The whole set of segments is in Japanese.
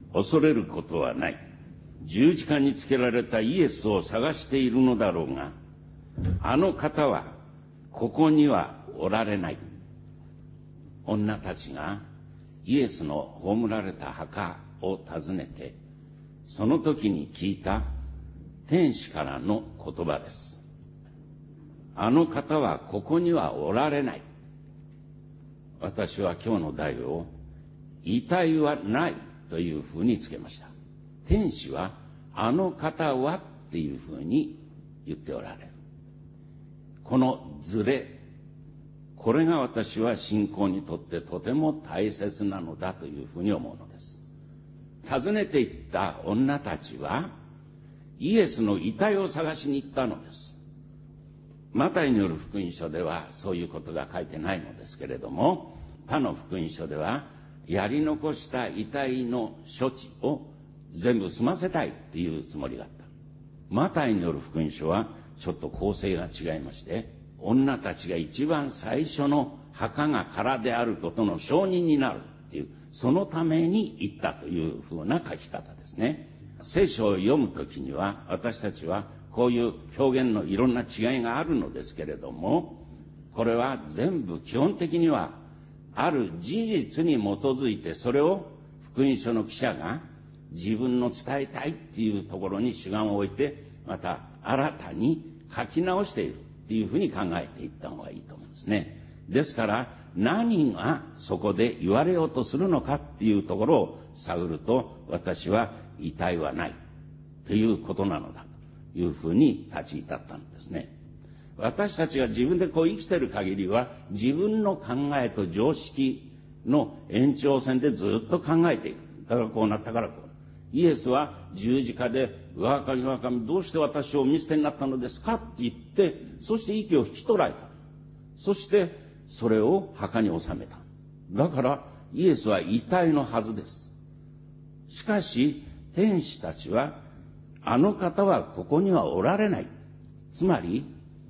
恐れることはない。十字架につけられたイエスを探しているのだろうが、あの方はここにはおられない。女たちがイエスの葬られた墓を訪ねて、その時に聞いた天使からの言葉です。あの方はここにはおられない。私は今日の題を遺体はないというふうにつけました。天使はあの方はっていうふうに言っておられる。このズレ、これが私は信仰にとってとても大切なのだというふうに思うのです。訪ねていった女たちはイエスの遺体を探しに行ったのです。マタイによる福音書ではそういうことが書いてないのですけれども、他の福音書ではやり残した遺体の処置を全部済ませたいっていうつもりがあった。マタイによる福音書はちょっと構成が違いまして、女たちが一番最初の墓が空であることの証人になるっていう、そのために行ったというふうな書き方ですね。聖書を読むときには私たちはこういう表現のいろんな違いがあるのですけれども、これは全部基本的にはある事実に基づいて、それを福音書の記者が自分の伝えたいっていうところに主眼を置いて、また新たに書き直しているっていうふうに考えていった方がいいと思うんですね。ですから何がそこで言われようとするのかっていうところを探ると、私は遺体はないということなのだというふうに立ち至ったんですね。私たちが自分でこう生きている限りは、自分の考えと常識の延長線でずっと考えていく。だからこうなったからこう。イエスは十字架で、我が神我が神どうして私を見捨てになったのですかって言って、そして息を引き取られた。そしてそれを墓に収めた。だからイエスは遺体のはずです。しかし天使たちは、あの方はここにはおられない。つまり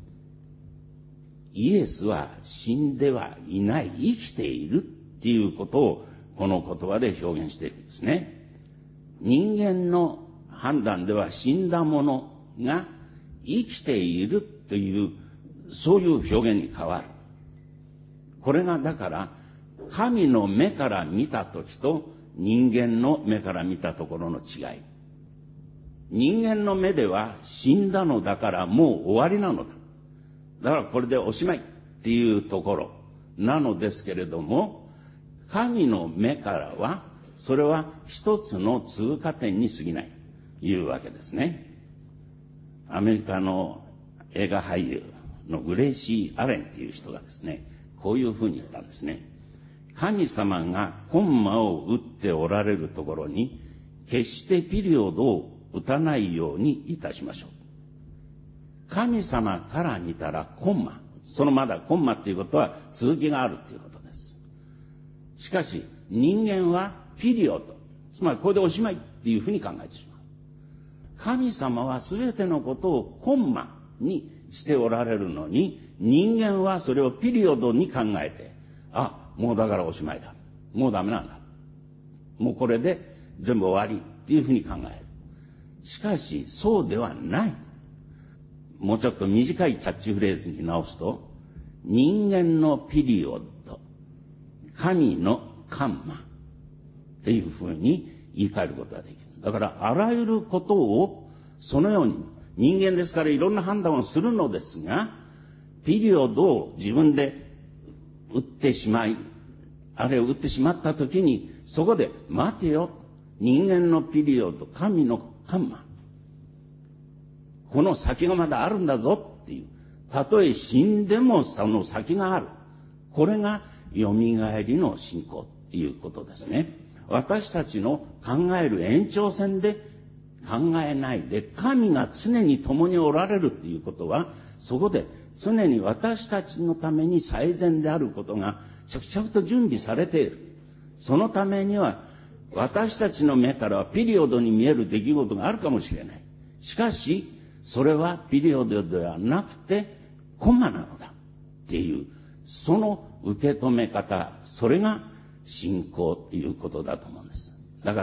イエスは死んではいない、生きているっていうことをこの言葉で表現しているんですね。人間の判断では死んだものが生きているという、そういう表現に変わる。これがだから神の目から見たときと人間の目から見たところの違い。人間の目では死んだのだからもう終わりなのだ。だからこれでおしまいっていうところなのですけれども、神の目からはそれは一つの通過点に過ぎないというわけですね。アメリカの映画俳優のグレイシー・アレンっていう人がですね、こういうふうに言ったんですね。神様がコンマを打っておられるところに決してピリオドを打たないようにいたしましょう。神様から見たらコンマ、そのまだコンマっていうことは続きがあるっていうことです。しかし人間はピリオド、つまりこれでおしまいっていうふうに考えてしまう。神様は全てのことをコンマにしておられるのに、人間はそれをピリオドに考えて、あ、もうだからおしまいだ、もうダメなんだ、もうこれで全部終わりっていうふうに考える。しかしそうではない。もうちょっと短いキャッチフレーズに直すと、人間のピリオド、神のカンマっていうふうに言い換えることができる。だからあらゆることをそのように、人間ですからいろんな判断をするのですが、ピリオドを自分で打ってしまい、あれを打ってしまった時に、そこで待てよ、人間のピリオド、神のカンマ、この先がまだあるんだぞっていう、たとえ死んでもその先がある、これがよみがえりの信仰っていうことですね。私たちの考える延長線で考えないで、神が常に共におられるっていうことは、そこで常に私たちのために最善であることが着々と準備されている。そのためには私たちの目からはピリオドに見える出来事があるかもしれない。しかしそれはピリオドではなくてコマなのだっていう、その受け止め方、それが信仰っていうことだと思うんです。だから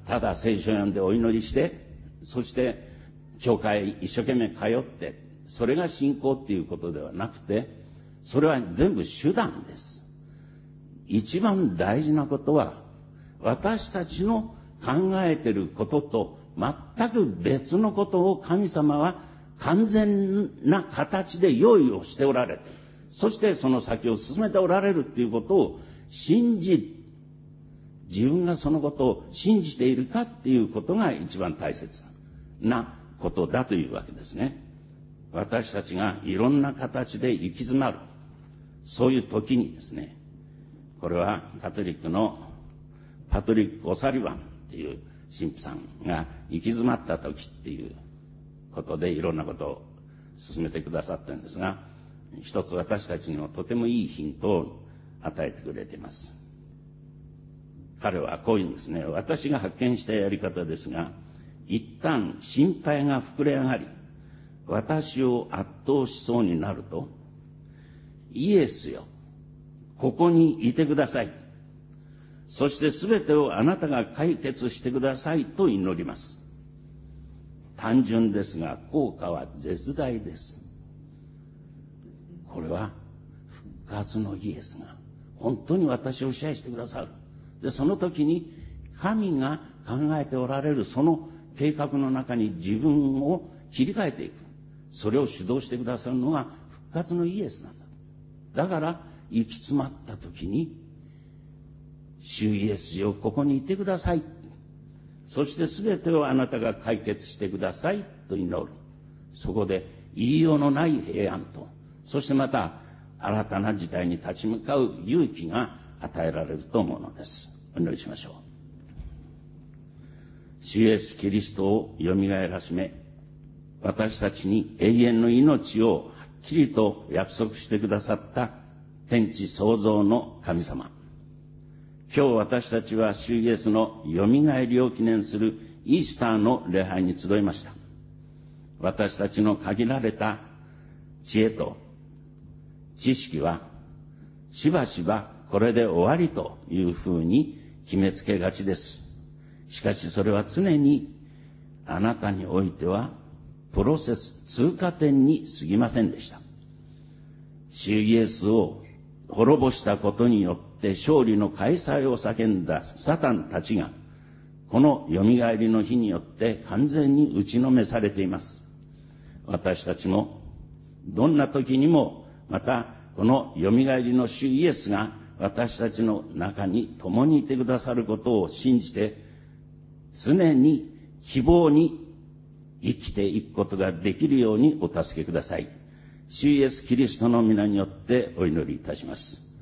ただ聖書を読んでお祈りして、そして教会一生懸命通って、それが信仰っていうことではなくて、それは全部手段です。一番大事なことは、私たちの考えていることと全く別のことを神様は完全な形で用意をしておられて、そしてその先を進めておられるっていうことを信じ、自分がそのことを信じているかっていうことが一番大切なことだというわけですね。私たちがいろんな形で行き詰まる、そういう時にですね、これはカトリックのパトリック・オサリバンっていう神父さんが行き詰まった時っていうことでいろんなことを進めてくださったんですが、一つ私たちにもとてもいいヒントを与えてくれています。彼はこういうんですね。私が発見したやり方ですが、一旦心配が膨れ上がり、私を圧倒しそうになると、イエスよ、ここにいてください。そして全てをあなたが解決してくださいと祈ります。単純ですが効果は絶大です。これは復活のイエスが本当に私を支配してくださる。で、その時に神が考えておられるその計画の中に自分を切り替えていく。それを主導してくださるのが復活のイエスなんだ。だから行き詰まった時に、主イエスよ、ここにいてください。そして全てをあなたが解決してくださいと祈る。そこで言いようのない平安と、そしてまた新たな時代に立ち向かう勇気が与えられると思うのです。お祈りしましょう。主イエスキリストをよみがえらしめ、私たちに永遠の命をはっきりと約束してくださった天地創造の神様。今日私たちは主イエスのよみがえりを記念するイースターの礼拝に集いました。私たちの限られた知恵と知識はしばしばこれで終わりというふうに決めつけがちです。しかしそれは常にあなたにおいてはプロセス、通過点に過ぎませんでした。主イエスを滅ぼしたことによって勝利の開催を叫んだサタンたちが、このよみがえりの日によって完全に打ちのめされています。私たちもどんな時にも、またこのよみがえりの主イエスが私たちの中に共にいてくださることを信じて、常に希望に生きていくことができるようにお助けください。主イエスキリストの皆によってお祈りいたします。